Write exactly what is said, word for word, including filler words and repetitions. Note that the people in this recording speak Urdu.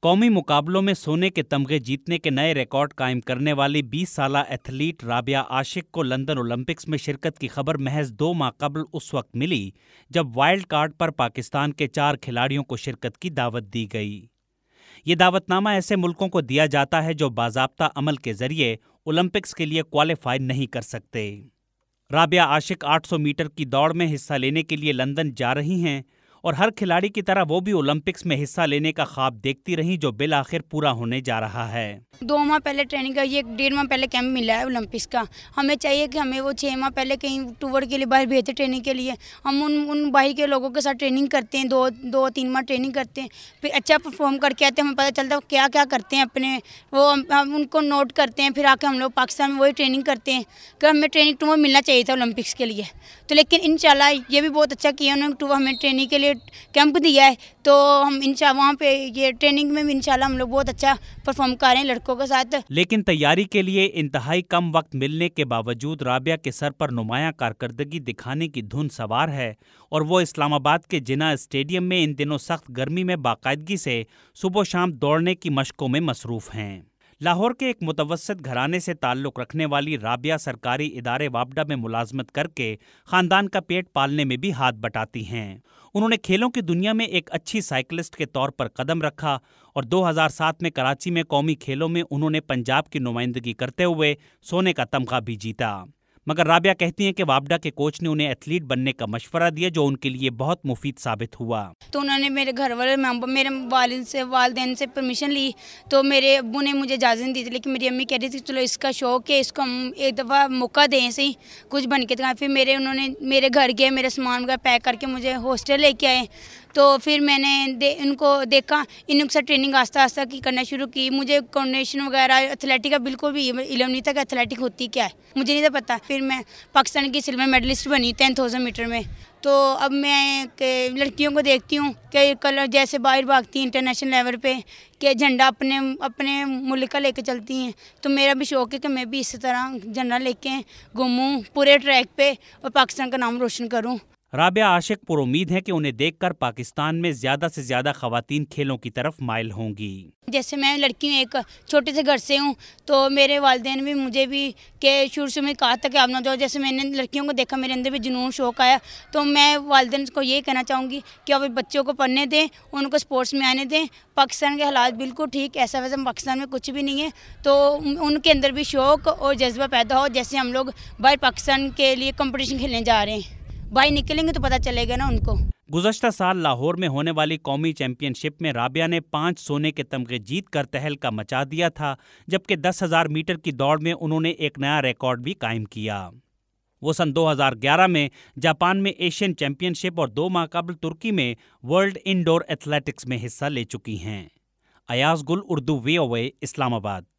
قومی مقابلوں میں سونے کے تمغے جیتنے کے نئے ریکارڈ قائم کرنے والی بیس سالہ ایتھلیٹ رابعہ عاشق کو لندن اولمپکس میں شرکت کی خبر محض دو ماہ قبل اس وقت ملی جب وائلڈ کارڈ پر پاکستان کے چار کھلاڑیوں کو شرکت کی دعوت دی گئی۔ یہ دعوت نامہ ایسے ملکوں کو دیا جاتا ہے جو باضابطہ عمل کے ذریعے اولمپکس کے لیے کوالیفائی نہیں کر سکتے۔ رابعہ عاشق آٹھ سو میٹر کی دوڑ میں حصہ لینے کے لیے لندن جا رہی ہیں اور ہر کھلاڑی کی طرح وہ بھی اولمپکس میں حصہ لینے کا خواب دیکھتی رہیں جو بالآخر پورا ہونے جا رہا ہے۔ دو ماہ پہلے ٹریننگ کا یہ ڈیڑھ ماہ پہلے کیمپ ملا ہے اولمپکس کا۔ ہمیں چاہیے کہ ہمیں وہ چھ ماہ پہلے کہیں ٹور کے لیے باہر بھیجتے ٹریننگ کے لیے۔ ہم ان ان باہر کے لوگوں کے ساتھ ٹریننگ کرتے ہیں، دو دو تین ماہ ٹریننگ کرتے ہیں، پھر اچھا پرفارم کر کے آتے ہیں، ہمیں پتہ چلتا ہے وہ کیا کیا کرتے ہیں اپنے، وہ ہم ان کو نوٹ کرتے ہیں، پھر آ کے ہم لوگ پاکستان میں وہی ٹریننگ کرتے ہیں کہ ہمیں ٹریننگ ٹور ملنا چاہیے تھا اولمپکس کے لیے۔ تو لیکن انشاءاللہ یہ بھی بہت اچھا کیا انہوں نے، ٹور ہمیں ٹریننگ کے لیے کیمپ دیا ہے، تو ہم انشاء وہاں پہ یہ ٹریننگ میں بھی انشاءاللہ ہم لوگ بہت اچھا پرفارم کر رہے ہیں لڑکوں کے ساتھ۔ لیکن تیاری کے لیے انتہائی کم وقت ملنے کے باوجود رابعہ کے سر پر نمایاں کارکردگی دکھانے کی دھن سوار ہے اور وہ اسلام آباد کے جناح اسٹیڈیم میں ان دنوں سخت گرمی میں باقاعدگی سے صبح و شام دوڑنے کی مشقوں میں مصروف ہیں۔ لاہور کے ایک متوسط گھرانے سے تعلق رکھنے والی رابعہ سرکاری ادارے وابڈا میں ملازمت کر کے خاندان کا پیٹ پالنے میں بھی ہاتھ بٹاتی ہیں۔ انہوں نے کھیلوں کی دنیا میں ایک اچھی سائیکلسٹ کے طور پر قدم رکھا اور دو ہزار سات میں کراچی میں قومی کھیلوں میں انہوں نے پنجاب کی نمائندگی کرتے ہوئے سونے کا تمغہ بھی جیتا۔ مگر رابعہ کہتی ہیں کہ وابڈا کے کوچ نے انہیں ایتھلیٹ بننے کا مشورہ دیا جو ان کے لیے بہت مفید ثابت ہوا۔ تو انہوں نے میرے گھر والے میرے والد سے والدین سے پرمیشن لی، تو میرے ابو نے مجھے اجازت دی تھی، لیکن میری امی کہہ رہی تھی چلو اس کا شوق ہے، اس کو ہم ایک دفعہ موقع دیں صحیح کچھ بن کے دکھائیں۔ پھر میرے انہوں نے میرے گھر گئے، میرے سامان وغیرہ پیک کر کے مجھے ہاسٹل لے کے آئے، تو پھر میں نے دے ان کو دیکھا، ان کے ساتھ ٹریننگ آہستہ آہستہ کی کرنا شروع کی۔ مجھے کوآرڈینیشن وغیرہ ایتھلیٹک کا بالکل بھی علم نہیں تھا کہ ایتھلیٹک ہوتی کیا ہے، مجھے نہیں تھا پتہ۔ پھر میں پاکستان کی سلور میڈلسٹ بنی ٹین تھاؤزینڈ میٹر میں۔ تو اب میں کہ لڑکیوں کو دیکھتی ہوں کہ کلر جیسے باہر بھاگتی ہیں انٹرنیشنل لیول پہ کہ جھنڈا اپنے اپنے ملک کا لے کے چلتی ہیں، تو میرا بھی شوق ہے کہ میں بھی اسی طرح جھنڈا لے کے گھوموں پورے ٹریک پہ اور پاکستان کا نام روشن کروں۔ رابعہ عاشق پر امید ہے کہ انہیں دیکھ کر پاکستان میں زیادہ سے زیادہ خواتین کھیلوں کی طرف مائل ہوں گی۔ جیسے میں لڑکی ہوں، ایک چھوٹے سے گھر سے ہوں، تو میرے والدین بھی مجھے بھی کہ شروع سے میں کہا تھا کہ آپ نہ جاؤ، جیسے میں نے لڑکیوں کو دیکھا میرے اندر بھی جنون شوق آیا، تو میں والدین کو یہ کہنا چاہوں گی کہ وہ بچوں کو پڑھنے دیں، ان کو سپورٹس میں آنے دیں۔ پاکستان کے حالات بالکل ٹھیک ایسا ویسا پاکستان میں کچھ بھی نہیں ہے، تو ان کے اندر بھی شوق اور جذبہ پیدا ہو، جیسے ہم لوگ باہر پاکستان کے لیے کمپٹیشن کھیلنے جا رہے ہیں، باہر نکلیں گے تو پتہ چلے گا نا ان کو۔ گزشتہ سال لاہور میں ہونے والی قومی چیمپئن شپ میں رابعہ نے پانچ سونے کے تمغے جیت کر تہلکہ مچا دیا تھا، جبکہ دس ہزار میٹر کی دوڑ میں انہوں نے ایک نیا ریکارڈ بھی قائم کیا۔ وہ سن دو ہزار گیارہ میں جاپان میں ایشین چیمپئن شپ اور دو ماہ قبل ترکی میں ورلڈ انڈور ایتھلیٹکس میں حصہ لے چکی ہیں۔ ایاز گل، اردو وی او اے، اسلام آباد۔